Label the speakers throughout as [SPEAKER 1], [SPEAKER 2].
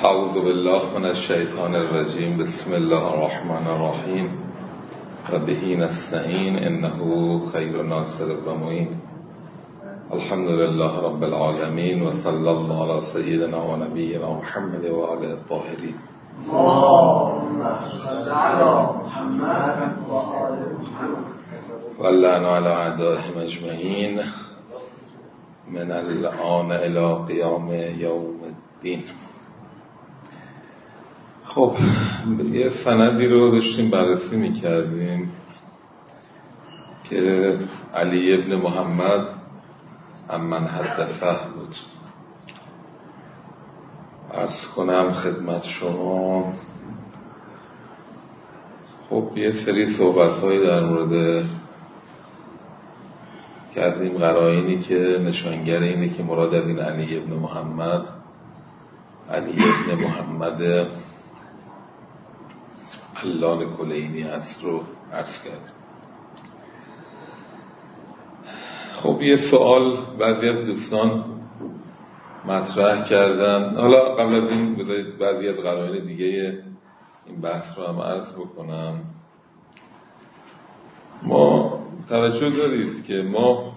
[SPEAKER 1] اعوذ بالله من الشیطان الرجیم. بسم الله الرحمن الرحیم و به نستعین انه خیر ناصر و معین. الحمد لله رب العالمین و صلی الله علی سیدنا و نبینا محمد و آله الطاهرین.
[SPEAKER 2] اللهم صل علی محمد و آل محمد
[SPEAKER 1] و لعن علی اعدائهم اجمعین من الآن الی قیام یوم الدین. خب یه سندی رو داشتیم بررسی میکردیم که علی ابن محمد عمن حدثه بود. عرض کنم خدمت شما، خب یه سری صحبت‌هایی در مورد کردیم، قرائنی که نشانگر اینه که مراد از این علی ابن محمد علی ابن محمد علان کلینی هست رو عرض کردیم. خب یه سوال بعضی از دوستان مطرح کردن. حالا قبل از این بذارید بعضی از قرائن دیگه این بحث رو هم عرض بکنم. ما توجه دارید که ما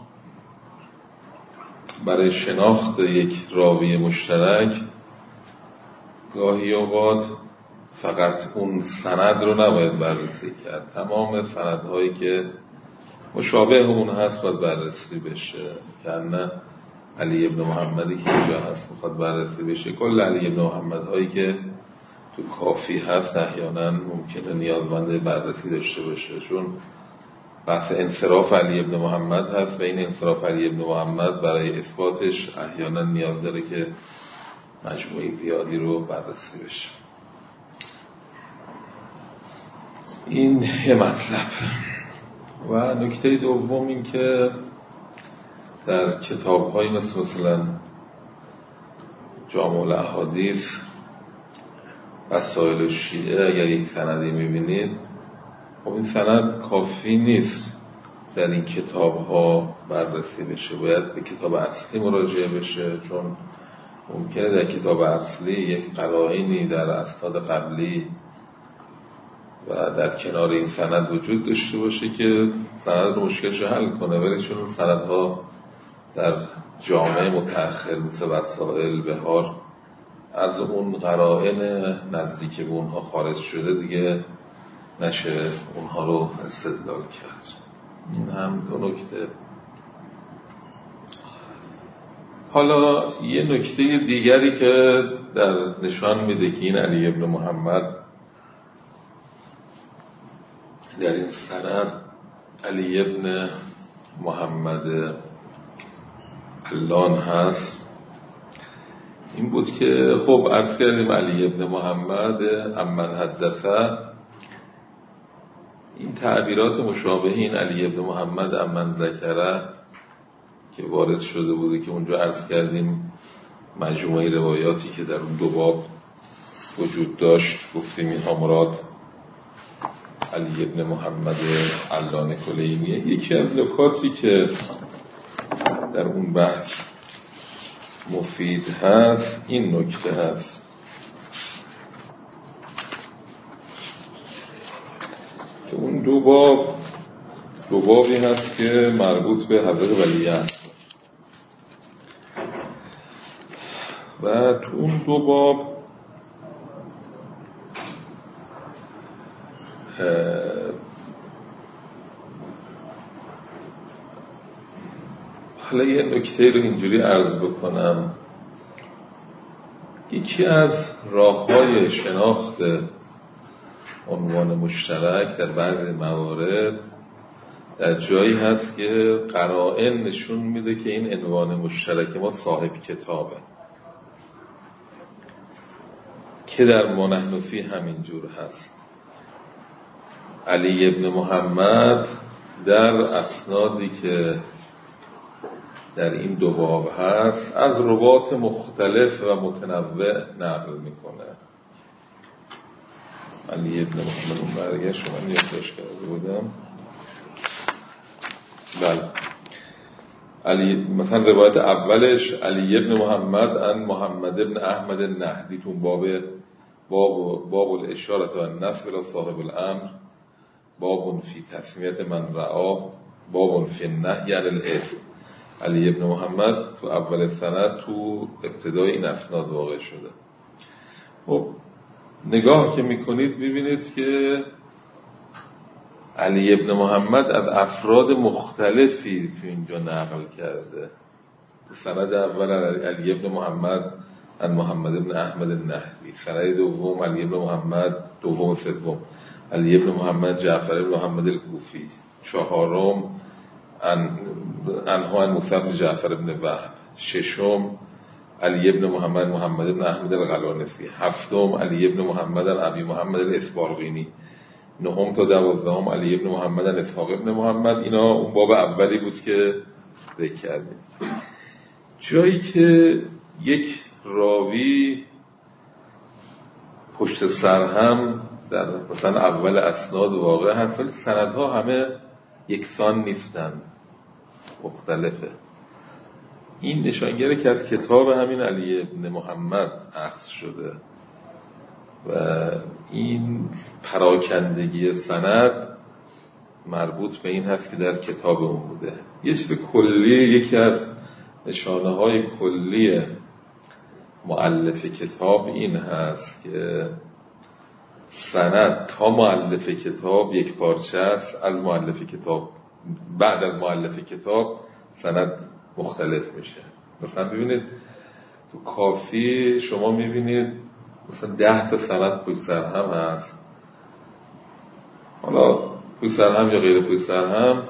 [SPEAKER 1] برای شناخت یک راوی مشترک گاهی اوقات فقط اون سند رو نباید بررسی کرد، تمام سندهایی که مشابه اون هست باید بررسی بشه. که نه علی ابن محمدی که اینجا هست میخواد بررسی بشه، کل علی ابن محمد هایی که تو کافی هست احیانا ممکنه نیازمند بررسی داشته باشه، چون بحث انصراف علی ابن محمد هست و این انصراف علی ابن محمد برای اثباتش احیانا نیاز داره که مجموعه زیادی رو بررسی بشه. این یه مطلب. و نکته دوم این که در کتاب‌های مثلا جامع الاحادیث وسائل شیعه اگر یک سندی می‌بینید، خب این سند کافی نیست در این کتاب‌ها بررسی بشه، باید به کتاب اصلی مراجعه بشه، چون ممکنه در کتاب اصلی یک قرائنی در اسناد قبلی و در کنار این سند وجود داشته باشه که سند رو مشکلش حل کنه، ولی چون اون سندها در جامعه متأخر مثل وسائل بهار از اون قرائن نزدیک به اونها خارج شده، دیگه نشه اونها رو استدلال کرد. این هم دو نکته. حالا یه نکته دیگری که در نشان میده که این علی ابن محمد در این سند علی ابن محمد علان هست این بود که خب عرض کردیم علی ابن محمد عمن حدثه، این تعبیرات مشابه این علی ابن محمد عمن ذکره که وارد شده بوده که اونجا عرض کردیم مجموعه روایاتی که در اون دو باب وجود داشت، گفتیم اینها مراد علی ابن محمد علان کلینیه. یکی از نکاتی که در اون بحث مفید هست این نکته هست که اون دو بابی هست که مربوط به حضرت ولیعهد و تو اون دو باب حالا یه نکته رو اینجوری عرض بکنم. یکی از راه‌های شناخت عنوان مشترک در بعضی موارد در جایی هست که قرائن نشون میده که این عنوان مشترک ما صاحب کتابه، که در ما نحن فیه همینجور هست. علی ابن محمد در اسنادی که در این دو باب هست از روات مختلف و متنوع نقل میکنه. علی ابن محمد اون برگشت من یادداشت کرده بودم. بله علی مثلا روایت اولش علی ابن محمد عن محمد ابن احمد النهدی تو باب الاشاره و النسب الى صاحب الامر، باب فی تسمیت من رعا، باب فی النهی عن الاسم. علی ابن محمد تو اول سند تو ابتدای این اسناد واقع شده. خب نگاه که میکنید ببینید که علی ابن محمد از افراد مختلفی تو اینجا نقل کرده. تو سند اول علی ابن محمد عن محمد ابن احمد النهدی، سند دوم علی ابن محمد دوم سوم علی ابن محمد جعفر ابن محمد الکوفی، چهارم عنها عن موسی بن جعفر ابن وهب، ششم علی ابن محمد محمد ابن احمد الغلانسی، هفتم علی ابن محمد ابی محمد الاسبارقینی، نهم تا دوازدهم علی ابن محمد اسحاق ابن محمد. اینا اون باب اولی بود که ذکر کردیم. جایی که یک راوی پشت سر هم در مثلا اول اسناد واقع هست، ولی سندها همه یکسان نیستن، مختلفه. این نشانگره که از کتاب همین علی ابن محمد اخذ شده و این پراکندگی سند مربوط به این هست که در کتاب اون بوده. یه چیز کلی، یکی از نشانه های کلی مؤلف کتاب این هست که سند تا مؤلف کتاب یک پارچه است، از مؤلف کتاب بعد از مؤلف کتاب سند مختلف میشه. مثلا ببینید تو کافی شما میبینید مثلا 10 تا سند پشت سر هم هست، حالا پشت سر هم یا غیر پشت سر هم،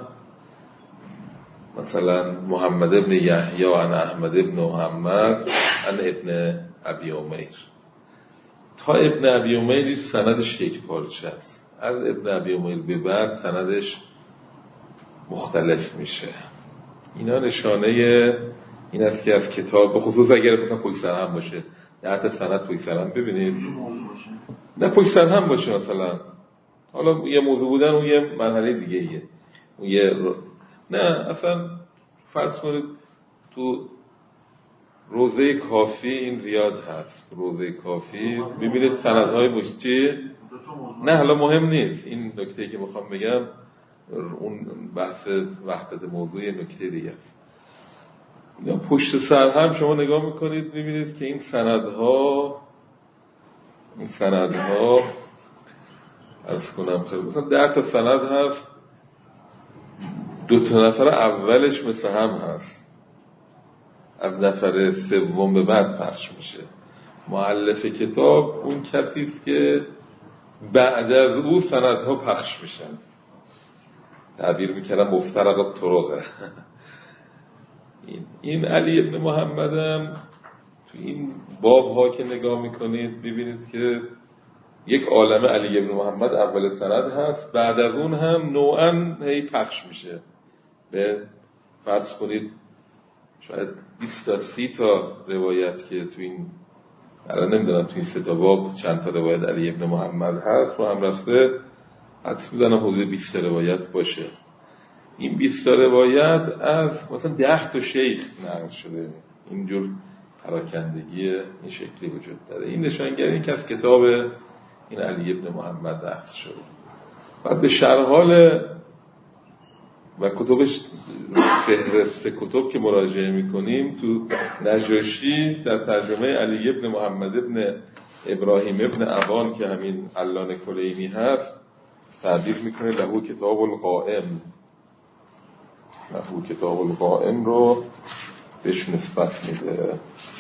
[SPEAKER 1] مثلا محمد ابن یحیی عن احمد ابن محمد عن ابن ابی امیر، تا ابن ابی امیر سندش یک پارچه است، از ابن ابی امیر به بعد سندش مختلف میشه. اینا نشانه این است که از کتاب، به خصوص اگر مثلا پشت سر هم باشه، 10 تا سند پشت سر هم ببینید، نه پشت سر هم باشه مثلا، حالا یه موضوع بودن اون یه مرحله دیگه ایه، اون یه نه اصلا فرض کنید تو روزه کافی این زیاد هست، روزه کافی ببینید سندهای مشتی، نه حالا مهم نیست، این نکته‌ای که میخوام بگم اون بحث وحدت موضوع نکته دیگه است. اینا پشت سر هم شما نگاه میکنید میبینید که این سندها از کنم مثلا 10 تا سند هست، 2 تا نفر اولش مثل هم هست، از نفر سوم به بعد پخش میشه. مؤلف کتاب اون کسی است که بعد از او سندها پخش میشن، تعبیر میکردم مفترق طرقه. این علی ابن محمدم تو این باب ها که نگاه میکنید ببینید که یک عالم علی ابن محمد اول سند هست، بعد از اون هم نوعاً هی پخش میشه به فرض کنید شاید 20 تا 30 تا روایت که تو این، الان نمیدونم تو این 3 تا باب چند تا روایت علی ابن محمد هست رو هم رفته، حدس میزنم حدود 20 تا روایت باشه. این 20 تا روایت از مثلا 10 تا شیخ نقل شده. اینجور پراکندگی این شکلی وجود داره. این نشانگر این که از کتاب این علی ابن محمد اخذ شده. بعد به شرح حال و کتبش، فهرست کتب که مراجعه میکنیم، تو نجاشی در ترجمه علی ابن محمد ابن ابراهیم ابن ابان که همین علان کلینی هست تعبیر میکنه لهو کتاب القائم، لهو کتاب القائم رو بهش نسبت میده،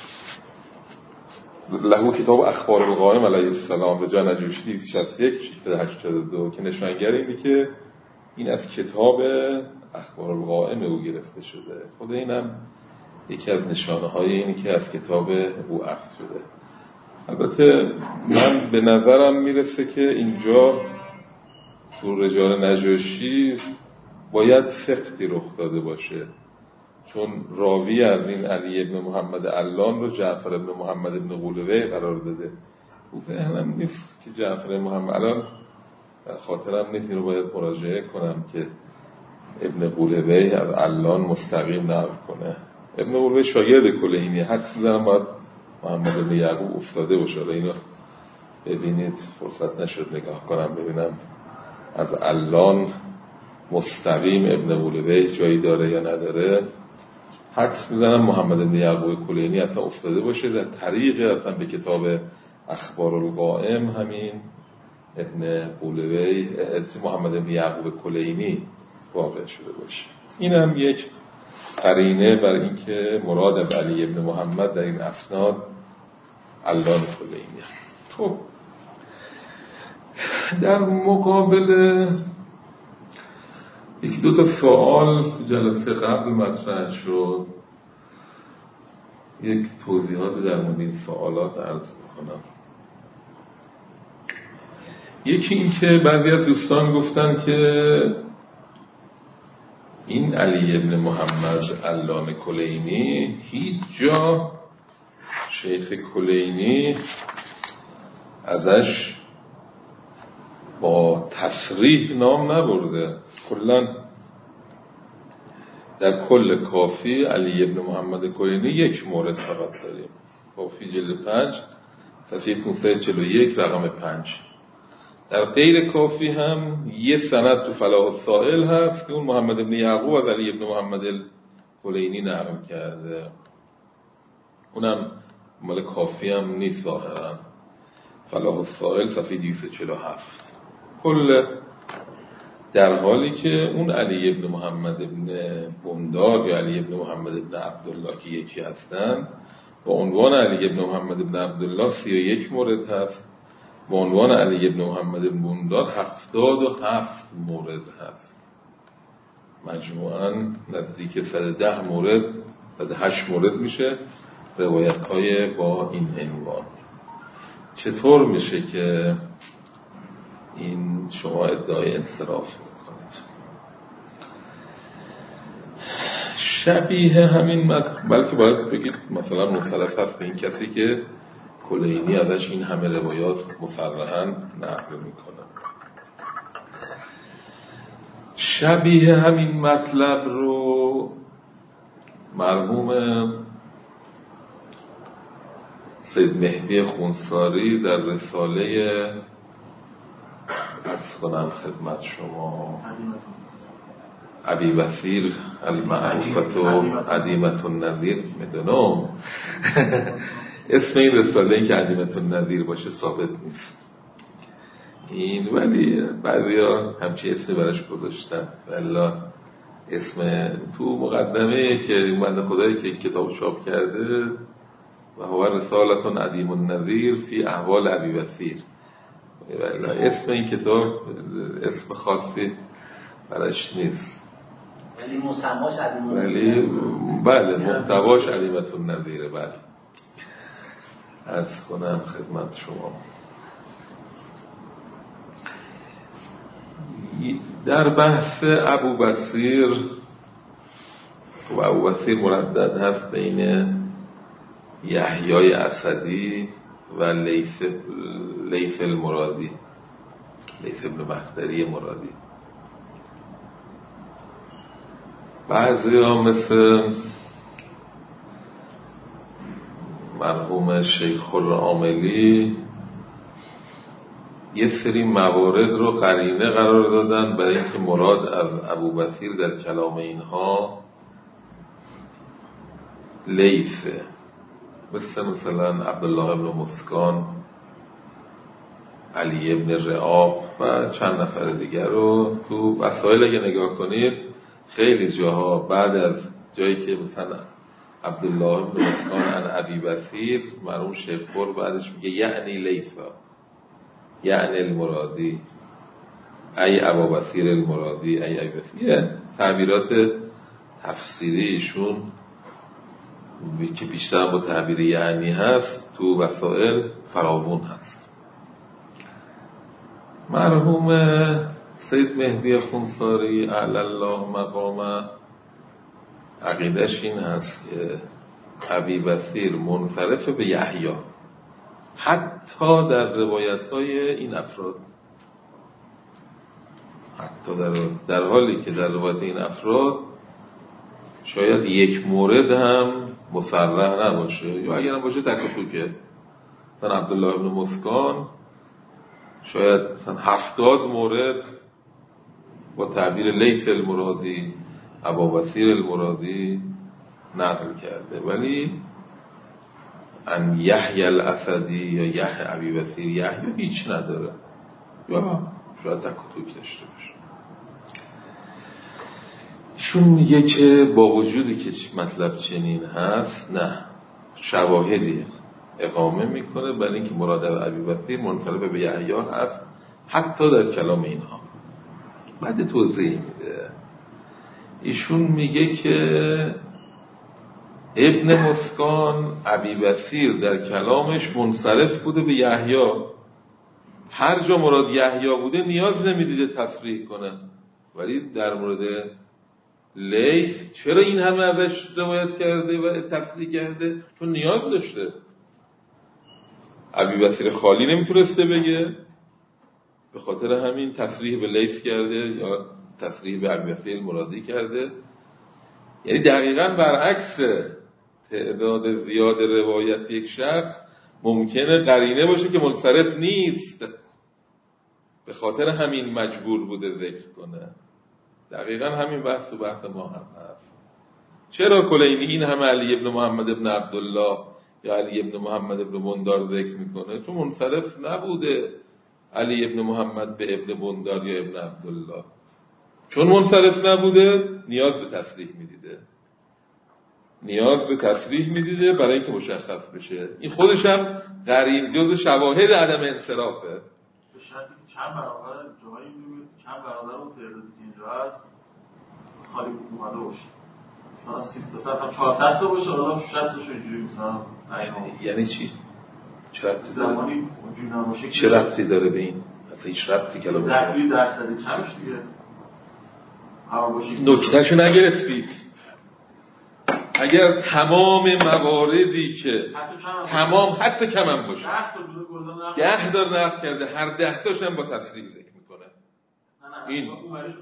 [SPEAKER 1] لهو کتاب اخبار القائم علیه السلام، رجا نجاشی 61 682 که نشانگر اینه که این از کتاب اخبار القائم او گرفته شده. خود اینم یکی از نشانه های اینه که از کتاب او اخذ شده. البته من به نظرم میرسه که اینجا تو رجال نجاشی باید سقطی رخ داده باشه، چون راوی از این علی ابن محمد علان رو جعفر ابن محمد ابن قولوی قرار داده. او ذهنم نیست که جعفر محمد، الان خاطرم نیست، این رو باید مراجعه کنم که ابن قولوی از علان مستقیم نقل کنه. ابن قولوی شاگرد کلینی، حدس می‌زنم باید محمد بن یعقوب افتاده باشه. اینو ببینید، فرصت نشد نگاه کنم ببینم از علان مستقیم ابن قولوی جایی داره یا نداره. حدس می‌زنم محمد بن یعقوب کلینی حتما افتاده باشه. در طریق حتما به کتاب اخبار القائم همین ابن قولوی محمد بن یعقوب کلینی واقع شده باشه. این هم یک قرینه بر اینکه مراد از علی ابن محمد در این اسناد علان کلینی. خب در مقابل یکی دو تا سوال جلسه قبل مطرح شد، یک توضیحات در مورد این سوالات عرض می‌کنم. یکی این که بعضی از دوستان گفتن که این علی ابن محمد علان کلینی هیچ جا شیخ کلینی ازش با تصریح نام نبرده. کلاً در کل کافی علی ابن محمد کلینی یک مورد فقط داریم. کافی جلد 5 صفحه 541 رقم 5. در غیر کافی هم یه سند تو فلاح السائل هست که اون محمد بن یعقوب از علی ابن محمد کلینی نقل کرده. اونم مال کافی هم نیست ظاهرا. فلاح السائل صفحه 247. کل در حالی که اون علی ابن محمد بن بندار یا علی ابن محمد بن عبدالله که یکی هستن، با عنوان علی ابن محمد بن عبدالله 31 مورد هست، با عنوان علی ابن محمد بن بندار 77 مورد هست. مجموعاً نزدیک 110 مورد 108 مورد میشه روایت های با این عنوان. چطور میشه که این شما ادعای انصراف میکنید؟ شبیه همین بلکه باید بگید مثلا مصطلح هست به این کسی که کلینی ازش این همه روایات مصرحاً نقل میکنه. شبیه همین مطلب رو مرحوم سید مهدی خونساری در رساله عرض کنم خدمت شما ابی بصیر المعروفت و عدیمت النظیر میدونم اسم این رساله این که عدیمت النظیر باشه ثابت نیست این، ولی بعضیا همچی اسمی براش گذاشتن. والله اسم تو مقدمه که این بنده خدایی که این کتاب چاپ کرده و هو رسالتون عدیم النظیر فی احوال ابی بصیر، اسم این کتاب اسم خاصی براش نیست،
[SPEAKER 2] ولی مسماش عدیم
[SPEAKER 1] النظیر. بله محتواش عدیمت النظیره. بله عرض کنم خدمت شما در بحث ابو بصیر و ابو بصیر مردد هست بین یحیای اسدی و لیث المرادی، لیث ابن بختری مرادی. بعضی ها مثل مرحوم شیخ العاملی یه سری موارد رو قرینه قرار دادن برای اینکه مراد از ابو بصیر در کلام اینها لیثه، مثلا عبدالله ابن مسکان، علی ابن رعاب و چند نفر دیگر رو تو وسائل اگه نگاه کنید خیلی جاها بعد از جایی که مثلا عبدالله ابن مسکان عن ابی بصیر مرحوم شیخ خور بعدش میگه یعنی لیثا یعنی المرادی ای ابا بصیر المرادی ای ابی بصیر. تعبیرات تفسیری ایشون که بیشتر با تعبیر یعنی هست تو وسائل فراوون هست. مرحوم سید مهدی خونساری اعلی الله مقامه عقیدش این هست که ابی بصیر منصرف به یحیی حتی در روایت های این افراد، حتی حتی در حالی که در روایت این افراد شاید یک مورد هم مصرح نباشه، یا اگر هم باشه تک و توکه. مثلا عبدالله ابن مسکان شاید مثلا 70 مورد با تعبیر لیث المرادی، ابوبصیر المرادی نقل کرده، ولی ان یحیی الاسدی یا یحیی ابی بصیر یحیی هیچ نداره، یا شاید تک و توک داشته باشه. ایشون میگه که با وجودی که مطلب چنین هست، نه، شواهدی اقامه میکنه برای اینکه مراد از ابی بصیر منقلب به یحیی هست، حتی در کلام اینها. بعد توضیح میده. ایشون میگه که ابن مسکان ابی بصیر در کلامش منصرف بوده به یحیی، هر جا مراد یحیی بوده نیاز نمیدیده تصریح کنه، ولی در مورد لیث چرا این همه ازش روایت کرده و تصریح کرده؟ چون نیاز داشته. ابی بصیر خالی نمیتونسته بگه، به خاطر همین تصریح به لیث کرده یا تصریح به ابی بصیر المرادی کرده. یعنی دقیقاً برعکس تعداد زیاد روایت یک شخص ممکنه قرینه باشه که منصرف نیست، به خاطر همین مجبور بوده ذکر کنه. دقیقاً همین بحث و بحث ما هم هست. چرا کلینی این همه علی ابن محمد ابن عبدالله یا علی ابن محمد ابن بندار ذکر میکنه؟ چون منصرف نبوده علی ابن محمد به ابن بندار یا ابن عبدالله. چون منصرف نبوده نیاز به تصریح میدیده، برای اینکه مشخص بشه. این خودش هم قرین جز شواهد عدم انصرافه.
[SPEAKER 3] به شرطی که چند برابر جایی میبینید، چند برابر اون تعدادی که اینجا هست خالی اومده باشه. مثلا 400 تا باشه، حالا 60 تاشو اینجوری مثلا.
[SPEAKER 1] یعنی چی؟ چه ربطی داره؟
[SPEAKER 3] زمانی اونجوری نباشه
[SPEAKER 1] چه ربطی داره به این؟ اصلا هیچ ربطی کلام
[SPEAKER 3] در توی درصدی چمش دیگه.
[SPEAKER 1] نکتهشو نگرفتید. اگر تمام مواردی که حتی کم هم باشه 10 تا نقل کرده، هر 10 تاش هم با تصریح ذکر میکنه. این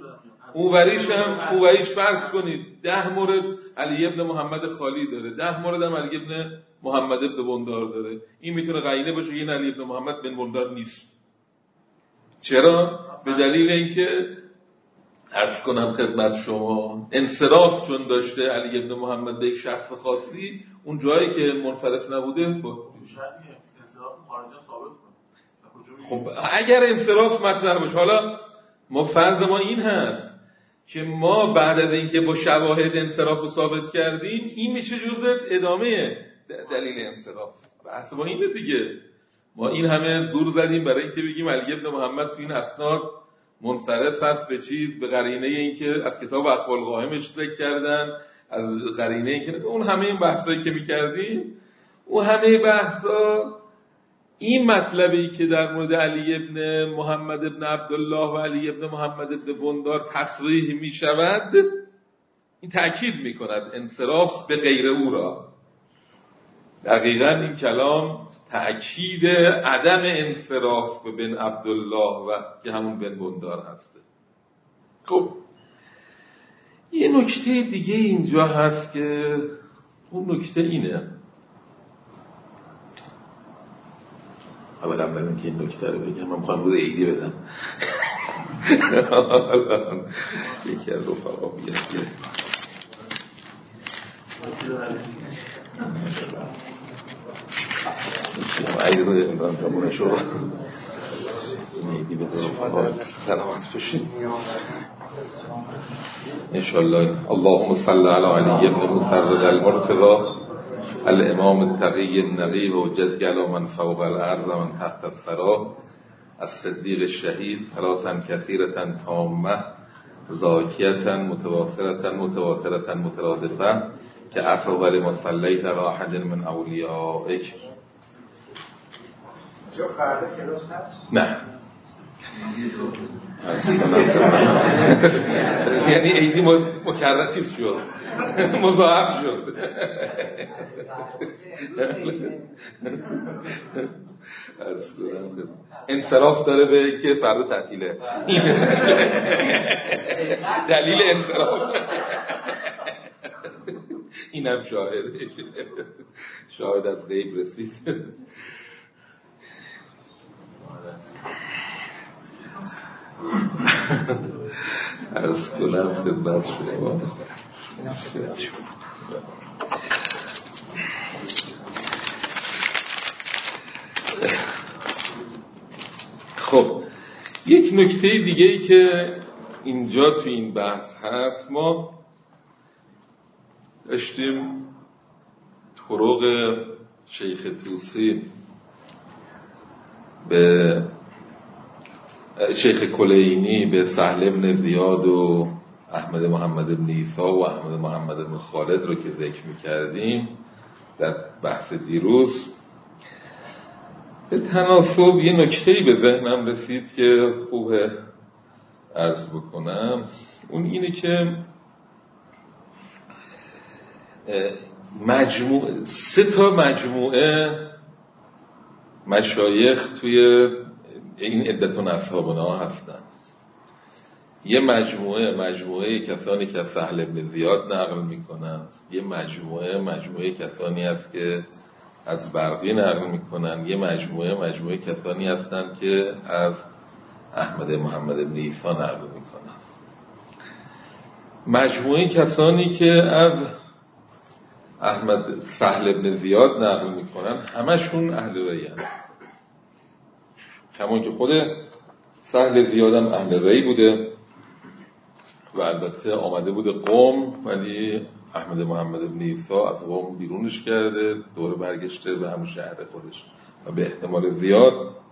[SPEAKER 1] اوریش فرض کنید 10 مورد علی ابن محمد خالی داره، 10 مورد هم علی ابن محمد ابن بندار داره. این میتونه قرینه باشه که این علی ابن محمد بن بندار نیست. چرا؟ به دلیل اینکه عرض کنم خدمت شما انصراف چون داشته علی ابن محمد به یک شخص خاصی، اون جایی که منصرف نبوده
[SPEAKER 3] انصراف خارجا ثابت کنه.
[SPEAKER 1] خب اگر انصراف مطرح باشه، حالا ما فرض ما این هست که ما بعد از اینکه با شواهد انصراف رو ثابت کردیم، این میشه جزء ادامه دلیل انصراف. بحث ما اینه دیگه. ما این همه زور زدیم برای اینکه بگیم علی ابن محمد تو این اسناد منصرف هست به چیز، به قرینه اینکه از کتاب اخبار قائمش ذکر کردن، از قرینه اینکه اون همه این بحثایی که می‌کردیم، اون همه بحثا این مطلبی که در مورد علی ابن محمد ابن عبدالله و علی ابن محمد ابن بندار تصریح می‌شود، این تأکید می‌کند انصراف به غیر او را. دقیقاً این کلام تأکید عدم انصراف به بن عبدالله و که همون بن بندار هسته. خب یه نکته دیگه اینجا هست که اون نکته اینه، اولا بریم که این نکته رو بگم. من میخوام روز عیدی بدم. یکی از رفقا بیاد که عید رو امران تمونه شو نیدی به رفقا سلامت بشید انشاءالله. اللهم صل علی علی ابن مطرد المرتضی الامام التقی النقی و حجت علی من فوق الارض و من تحت الثری الصدیق الشهید صلاة کثیرة تامة زاکیة متواصلة متواترة مترادفة که افضل ما صلیت علی احد من اولیائک.
[SPEAKER 4] جو فردا کلاس هست؟
[SPEAKER 1] نه یعنی عیدی مکرر شد، مضاعف شد. انصراف داره به که فردا تعطیله. دلیل انصراف اینم شاهد از غیب رسید. عرض کنم خدمت شما خب یک نکته دیگه ای که اینجا تو این بحث هست، ما داشتیم طرق شیخ طوسی به شیخ کلینی به سهل بن زیاد و احمد محمد بن عیسی و احمد محمد بن خالد رو که ذکر می‌کردیم در بحث دیروز، به تناسب یه نکته‌ای به ذهنم رسید که خوبه عرض بکنم. اون اینه که سه تا مجموعه مشایخ توی این عدتون اصحابنا هستن. یه مجموعه کسانی که از سهل بن زیاد نقل میکنن، یه مجموعه کسانی هست که از برقی نقل میکنن، یه مجموعه کسانی هستن که از احمد محمد بن عیسی نقل میکنن. مجموعه کسانی که از سهل بن زیاد نقل میکنن همشون اهل ری هستن، کمان که خود سهل زیادم اهل ری بوده و البته آمده بوده قم، ولی احمد محمد بن عیسی از قم بیرونش کرده، دوره برگشته به همون شهر خودش و به احتمال زیاد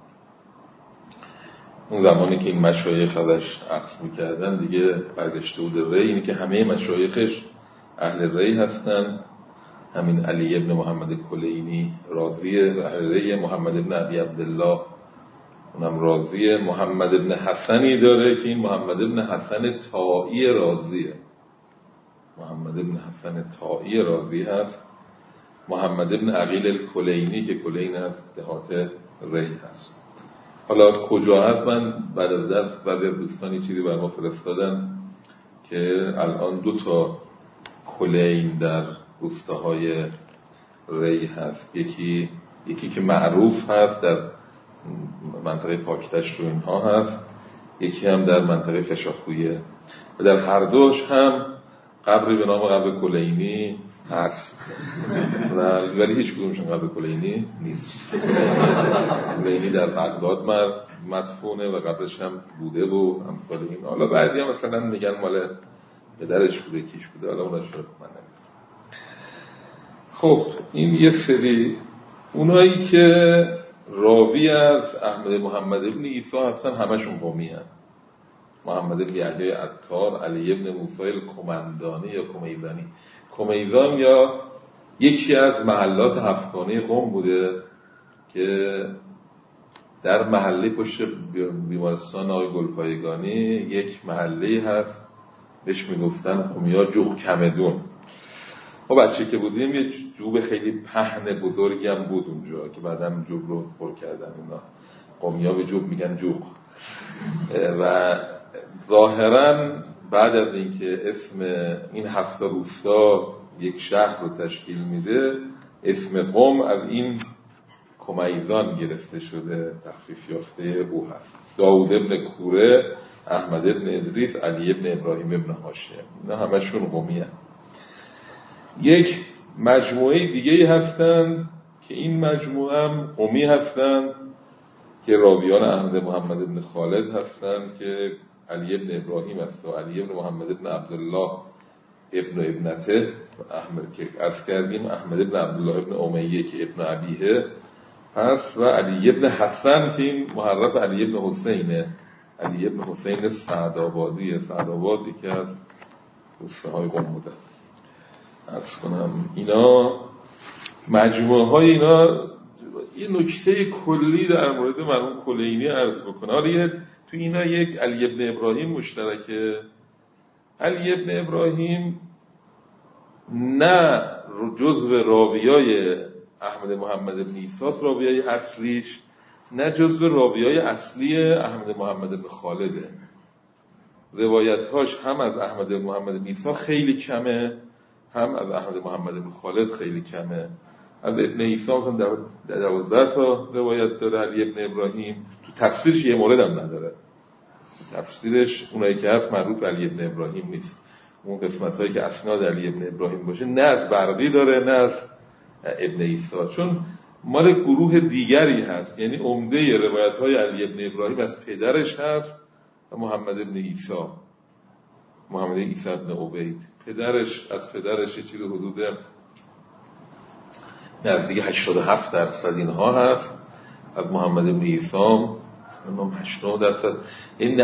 [SPEAKER 1] اون زمانی که این مشایخ ازش عکس میکردن دیگه برگشته بوده ری. اینی که همه مشایخش اهل ری هستن. همین علی ابن محمد کلینی راضیه و اهل ری، محمد ابن ابی عبدالله اونم راضیه، محمد ابن حسنی داره که این محمد ابن حسن طائی راضیه، محمد ابن حسن طائی راضی هست، محمد ابن عقیل الکلینی که کلین هست دهات ری هست. حالا کجا هست؟ من بعد از درس بعضی از دوستانی چیزی بر ما فرستادن که الان 2 کلین در روستاهای ری هست، یکی که معروف هست در منطقه پاکتشت و اینها هست، یکی هم در منطقه فشاخویه و در هر دوش هم قبری به نام قبر کلینی هست ولی هیچ کدومشون قبر کلینی نیست. کلینی در بغداد مدفونه و قبرش هم بوده و امثال این. حالا بعضی هم مثلا میگن مال پدرش بوده، کیش بوده، حالا اونش رو من نمیدونم. خب این یه سری اونایی که راوی از احمد محمد ابن عیسی هستن همشون قمی هستن. محمد ابن یحیی عطار، علی ابن موسی الکمندانی یا کمیزان یا یکی از محلات هفتگانه قم بوده که در محله پشت بیمارستان آقای گلپایگانی یک محله هست بهش میگفتن قمیا جوخ کمدون. ما بچه که بودیم یه جوب خیلی پهن بزرگی هم بود اونجا که بعدم جوب رو پر کردن اینا. قمیا به جوب میگن جوخ. و ظاهراً بعد از اینکه اسم این 7 روستا یک شهر رو تشکیل میده، اسم قم از این کمیزان گرفته شده، تخفیف یافته او هست. داود ابن کوره، احمد ابن ادریس، علی ابن ابراهیم ابن هاشم، اینا همشون قمی هست. یک مجموعه دیگه هستن که این مجموعه هم قمی هستن که راویان احمد محمد ابن خالد هستن که علی ابن ابراهیم هست و علی ابن محمد ابن عبدالله ابن ابنته احمد که عرض کردیم، احمد ابن عبدالله ابن امیه که ابن ابیه هست و علی ابن حسن که این محرف علی ابن حسینه، علی ابن حسین سعدآبادی که از روستاهای قم بوده. عرض کنم اینا مجموعه های اینا یه نکته کلی در مورد مرحوم کلینی عرض بکنه. حالا تو اینا یک علی ابن ابراهیم مشترکه. علی ابن ابراهیم نه جزو راویای احمد محمد بن عیسی راویای اصلیش، نه جزو راویای اصلی احمد محمد بن خالده. روایت‌هاش هم از احمد محمد بن عیسی خیلی کمه، هم از احمد محمد بن خالد خیلی کمه. از ابن عیسی هم 12 تا روایت داره. علی ابن ابراهیم تو تفسیرش یه مورد هم نداره. تفسیرش اونایی که هست مربوط به علی ابن ابراهیم نیست. اون قسمت‌هایی که اسناد علی ابن ابراهیم باشه نه از برقی داره نه از ابن عیسی، چون مال گروه دیگری هست. یعنی عمده روایت‌های علی ابن ابراهیم از پدرش هست و محمد ابن عیسی، محمد عیسی ابن عبید. پدرش از پدرش یه چیز حدود نزدیک 87% اینها هست. از محمد ابن عیسی هم 89%. این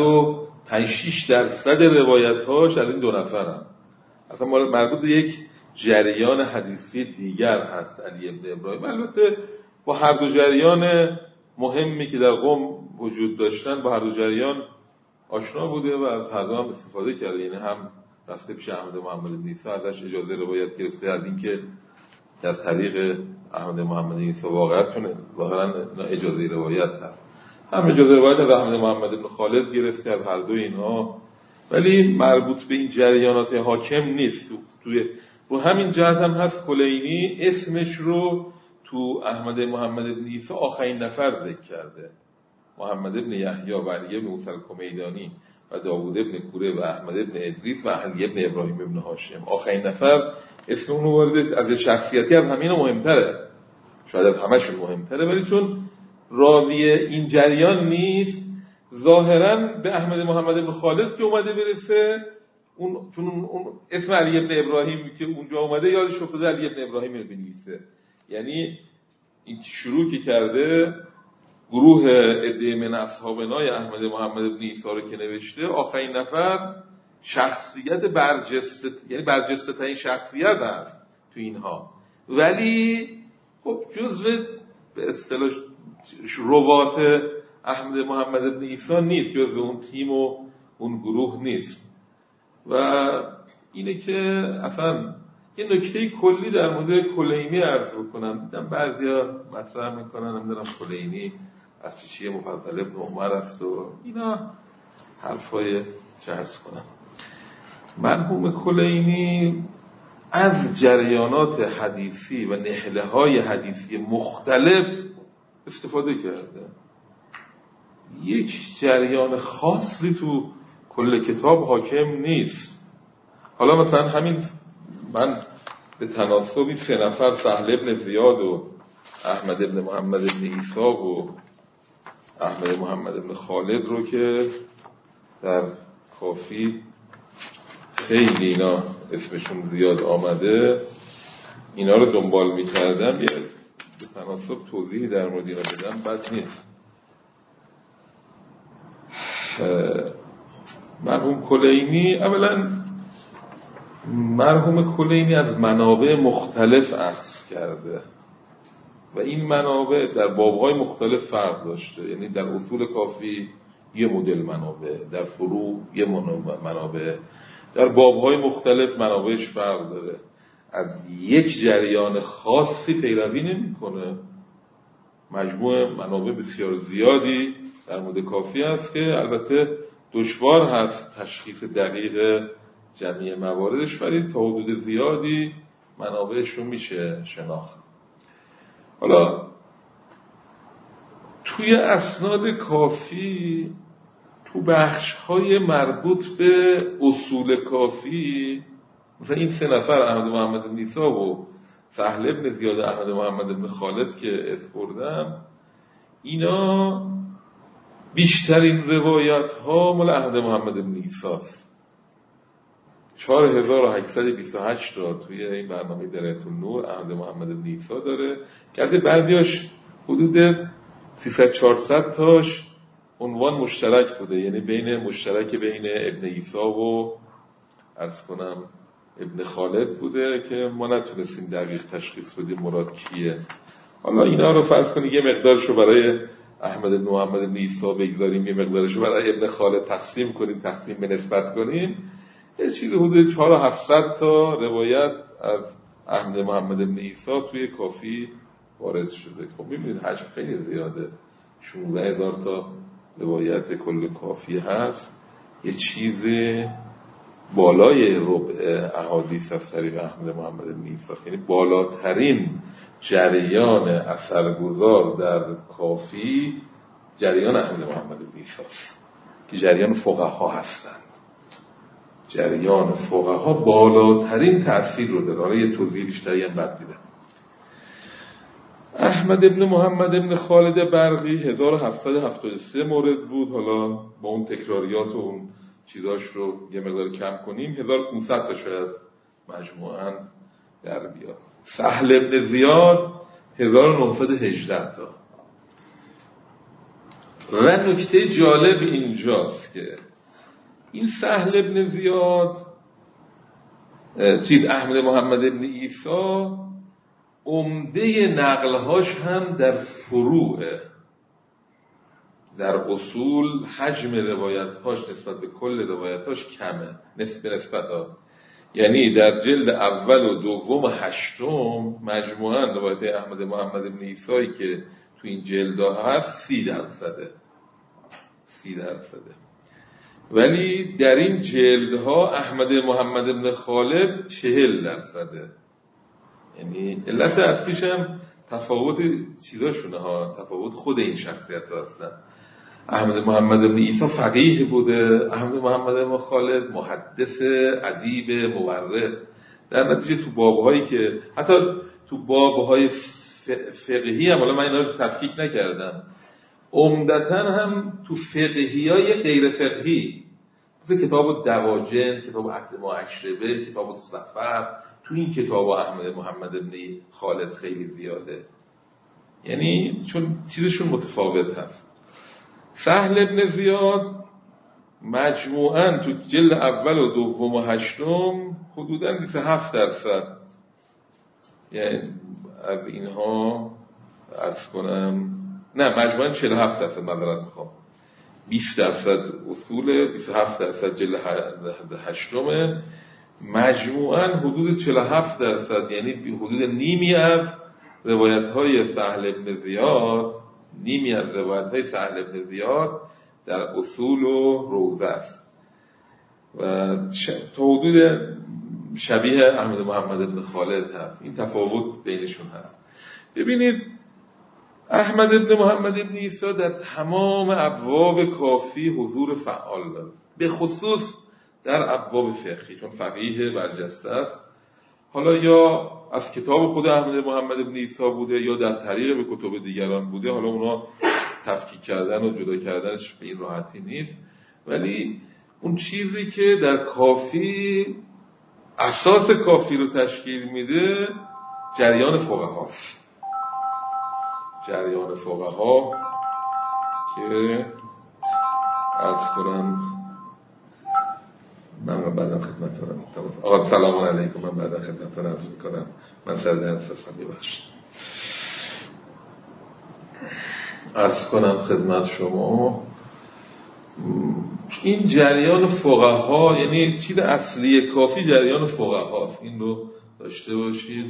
[SPEAKER 1] 95-6% روایت‌هاش از این دو نفرن. اصلا مال مربوط به یک جریان حدیثی دیگر هست علی ابن ابراهیم. البته با هر دو جریان مهمی که در قم وجود داشتن با هر دو جریان آشنا بوده و از هر دو هم استفاده کرده. یعنی هم رفته پیش احمد محمد بن عیسی ازش اجازه روایت گرفته از این که در طریق احمد محمد بن عیسی واقعا اجازه روایت هست، هم اجازه روایت از احمد محمد بن خالد گرفته از هر دو اینها، ولی مربوط به این جریانات حاکم نیست. رو همین جهت هم هست کلینی اسمش رو تو احمد محمد بن عیسی آخرین نفر ذکر کرده. محمد بن یحیی و علی بن موسی الکمیدانی و داوود بن کوره و احمد بن ادریس و علی بن ابراهیم بن هاشم. آخرین نفر اسم اون وارد از شخصیتی از همین مهمتره، شاید از همشون مهمتره، ولی چون راوی این جریان نیست ظاهراً به احمد محمد بن خالد که اومده برسه چون اون اسم علی بن ابراهیم که اونجا اومده یادش افتاده علی بن ابراهیم بنویسه. یعنی این شروع که کرده گروه عده من اصحابنای احمد محمد بن عیسی رو که نوشته آخرین نفر شخصیت برجسته، یعنی برجسته ترین شخصیت هست تو اینها، ولی خب جزو به اصطلاح روات احمد محمد بن عیسی نیست، جزو اون تیم و اون گروه نیست. و اینه که اصلا یه نکته کلی در مورد کلینی عرض بکنم. دیدم بعضیا مطرح میکنن نمیدونم کلینی از پیشی مفضل ابن عمر است و اینا حرفای چه عرض کنم. مرحوم کلینی از جریانات حدیثی و نهله های حدیثی مختلف استفاده کرده. یک جریان خاصی تو کل کتاب حاکم نیست. حالا مثلا همین من به تناسبی 3 نفر سهل ابن زیاد و احمد ابن محمد ابن عیسی و احمد محمد ابن خالد رو که در کافی خیلی اینا اسمشون زیاد آمده اینا رو دنبال می‌کردم، یه به تناسب توضیحی در مورد اینا بدم بد نیست. مرحوم کلینی اولا مرحوم کلینی از منابع مختلف اخذ کرده و این منابع در بابهای مختلف فرق داشته. یعنی در اصول کافی یه مدل منابع، در فروع یه منابع، در بابهای مختلف منابعش فرق داره. از یک جریان خاصی پیروی نمی‌کنه. مجموع منابع بسیار زیادی در مورد کافی هست که البته دشوار هست تشخیص دقیق جمعی مواردش، ولی تا حدود زیادی منابعش رو میشه شناخت. حالا توی اسناد کافی تو بخش‌های مربوط به اصول کافی مثلا این 3 نفر احمد محمد بن عیسی و سهل ابن زیاد احمد محمد بن خالد که اسپردم، اینا بیشترین روایت ها مال احمد محمد بن عیسی است. 4828 تا توی این برنامه درایت النور احمد محمد بن عیسی داره که از بعضیاش حدود 300-400 تاش عنوان مشترک بوده، یعنی مشترک بین ابن عیسی و عرض کنم ابن خالد بوده که ما نتونستیم دقیق تشخیص بدیم مراد کیه. حالا اینا رو فرض کنید یه مقدارشو برای احمد بن محمد بن عیسی بگذاریم، یه مقدارشو برای ابن خالد تقسیم کنیم، تقسیم به نسبت کنیم، یه چیز حدود 4700 تا روایت از احمد محمد بن عیسی توی کافی وارد شده. خب می‌بینید حجم خیلی زیاده. 16,000 تا روایت کل کافی هست، یه چیز بالای ربع احادیث از طریق احمد محمد بن عیسی، یعنی بالاترین جریان اثرگذار در کافی جریان احمد محمد بن عیسی است که جریان فقها هستند. جریان فقها بالاترین تأثیر رو داره. حالا یه توضیح بیشتری هم بعد میدم. احمد ابن محمد ابن خالد برقی 1773 مورد بود. حالا با اون تکراریات و اون چیزاش رو یه مقدار کم کنیم 1500 تا شاید مجموعاً در بیاد. سهل ابن زیاد 1918 تا. و نکته جالب اینجاست که این سهل ابن زیاد احمد محمد ابن عیسی عمده نقلهاش هم در فروعه. در اصول حجم روایتهاش نسبت به کل روایتهاش کمه نسبت یعنی در جلد اول و دوم و هشتم مجموعاً روایت احمد محمد بن عیسی که تو این جلدها هست 30%. ولی در این جلدها احمد محمد بن خالد 40%. یعنی علت اصلیش هم تفاوت چیزاشونه ها، تفاوت خود این شخصیت هستن. احمد محمد بن عیسی فقیه بوده، احمد محمد بن خالد محدث، ادیب، مورخ. در نتیجه تو بابهایی که حتی تو بابهای فقهی هم، حالا من اینا رو تفکیک نکردم، عمدتاً هم تو فقهیای غیر فقهی مثل کتاب دواجن، کتاب عهد معشربه، کتاب سفر، تو این کتاب احمد محمد بن خالد خیلی زیاده. یعنی چون چیزشون متفاوت هست. سهل ابن زیاد مجموعاً تو جلد اول و دوم و هشتم حدوداً 27%. یعنی از اینها عرض کنم نه مجموعاً 47%، معذرت میخوام، 20% اصول، 27% جلد هشتمه، مجموعاً حدود 47%، یعنی حدود نیمی از روایت‌های سهل ابن زیاد، در اصول و روضه است و تا حدود شبیه احمد محمد بن خالد هست. این تفاوت بینشون هست. ببینید احمد بن محمد بن عیسی در تمام ابواب کافی حضور فعال داره، به خصوص در ابواب فقهی، چون فقیه برجسته است. حالا یا از کتاب خود احمد محمد بن عیسی بوده یا در طریق به کتب دیگران بوده، حالا اونا تفکیک کردن و جدا کردنش به این راحتی نیست، ولی اون چیزی که در کافی اساس کافی رو تشکیل میده جریان فقهاست. جریان فقها که عرض کنم من بعدا خدمتتونم. آقا سلام علیکم، من بعدا خدمتتون عرض میکنم. من سردرد هستم، ببخشید. عرض کنم خدمت شما این جریان فقها، یعنی چیز اصلی کافی جریان فقهاست، این رو داشته باشید.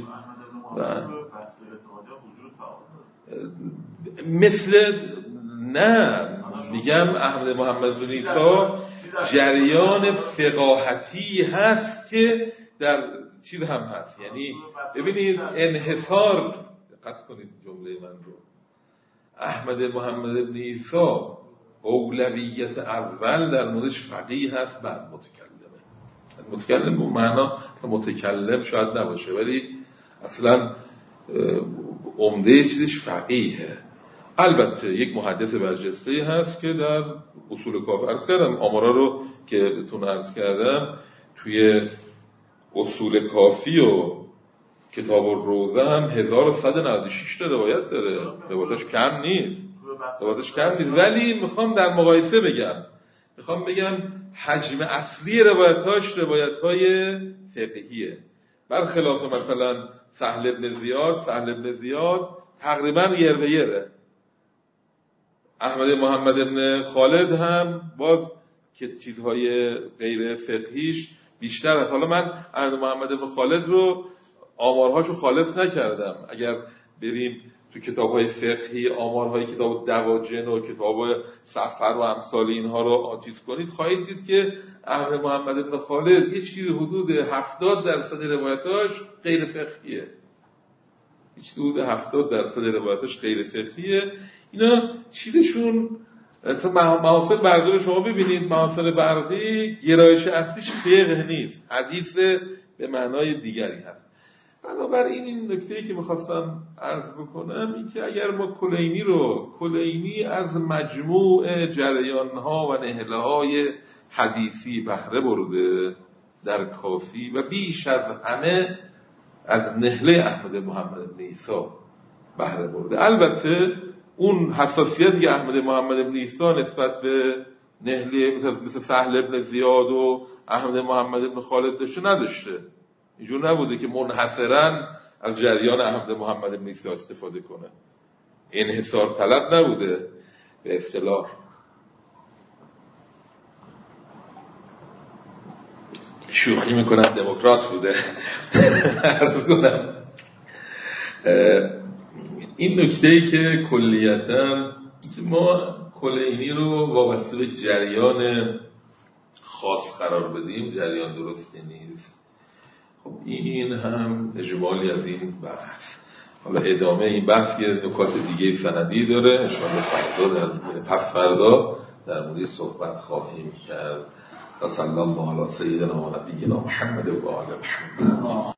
[SPEAKER 1] مثل نه میگم احمد محمد بن عیسی جریان فقاهتی هست که در چیز هم هست. یعنی ببینید انحصار، دقت کنید جمله من رو، احمد محمد بن عیسی اولویت اول در موردش فقیه هست، بعد متکلم به معنا متکلم شاید نباشه، ولی اصلا عمده چیزش فقیه. البته یک محدث برجسته هست که در اصول کافی عرض کردم، آمارا رو که بهتون عرض کردم توی اصول کافی و کتاب الروضه هم 1196 تا روایت داره. روایتش کم نیست، ولی میخوام در مقایسه بگم حجم اصلی روایتاش روایت‌های فقهیه، برخلاف مثلا سهل ابن زیاد تقریبا یر به یره. احمد محمد بن خالد هم باز که چیزهای غیر فقهیش بیشتر هست. حالا من احمد محمد بن خالد رو آمارهاشو خالص نکردم، اگر بریم تو کتاب‌های فقهی آمارهای کتاب دواجن و کتاب سفر و امثال اینها رو آتیز کنید، خواهید دید که احمد محمد بن خالد یه چیزی حدود 70% روایتاش غیر فقهیه. حدود 70% روایتاش غیر فقهیه. اینا چیزشون محاصل بردار شما ببینید، محاصل بردی گرایش اصلیش فقه نیست، حدیث به معنای دیگری هست. بنابراین این نکته‌ای که می‌خواستم عرض بکنم این که اگر ما کلینی از مجموع جریان‌ها و نهله‌های حدیثی بهره برده در کافی و بیش از همه از نهله احمد محمد بن عیسی بهره برده. البته اون حساسیتی که احمد محمد بن عیسی نسبت به نهله مثل سهل بن زیاد و احمد محمد بن خالد داشته نداشته. اینجور نبوده که منحصراً از جریان احمد محمد بن عیسی استفاده کنه، انحصار طلب نبوده به اصطلاح. شوخی میکنم دموکرات بوده. عرض کنم این نکته‌ای که کلیتاً ما کلینی رو وابسته به جریان خاص قرار بدیم، جریان درستی نیست. خب این هم اجمالی از این بحث. حالا ادامه این بحث یه نکات دیگه سندی داره، انشاءالله پس فردا در مورد صحبت خواهیم کرد. صلی الله علی سیدنا و نبینا محمد و آل محمد.